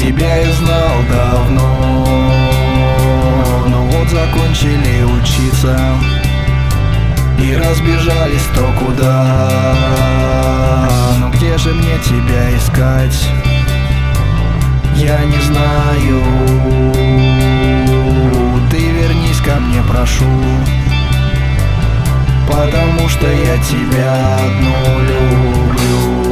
тебя я знал давно, но вот закончили учиться и разбежались кто куда. Но где же мне тебя искать? Я не знаю. Ты вернись ко мне, прошу, потому что я тебя одну люблю.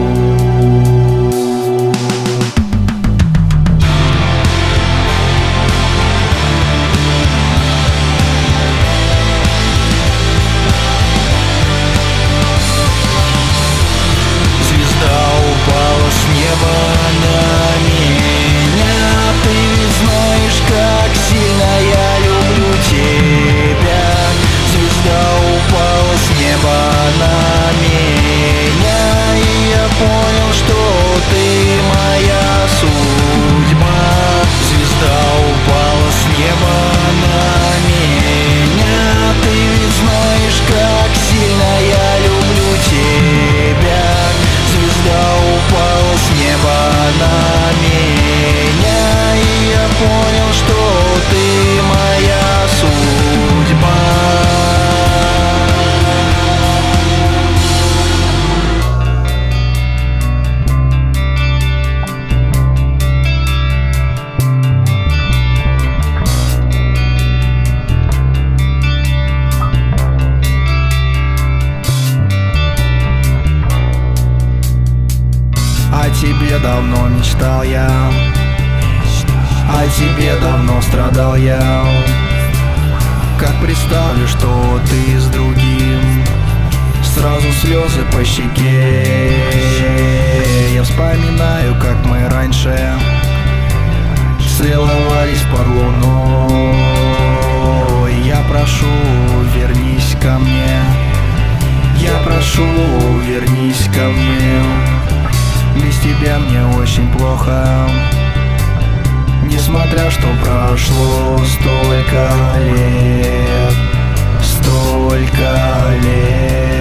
Упала с неба на меня. Ты ведь знаешь, как сильно я люблю тебя. Звезда упала с неба на меня, и я понял, что ты моя судьба. Звезда упала с неба на меня. Ты ведь знаешь, как сильно я люблю тебя. Звезда упала с неба на меня, и я понял, что ты моя судьба. О тебе давно мечтал я, о тебе давно страдал я. Как представлю, что ты с другим, сразу слезы по щеке. Я вспоминаю, как мы раньше целовались под луной. Я прошу, вернись ко мне. Я прошу, вернись ко мне. Без тебя мне очень плохо, несмотря что прошло столько лет, столько лет.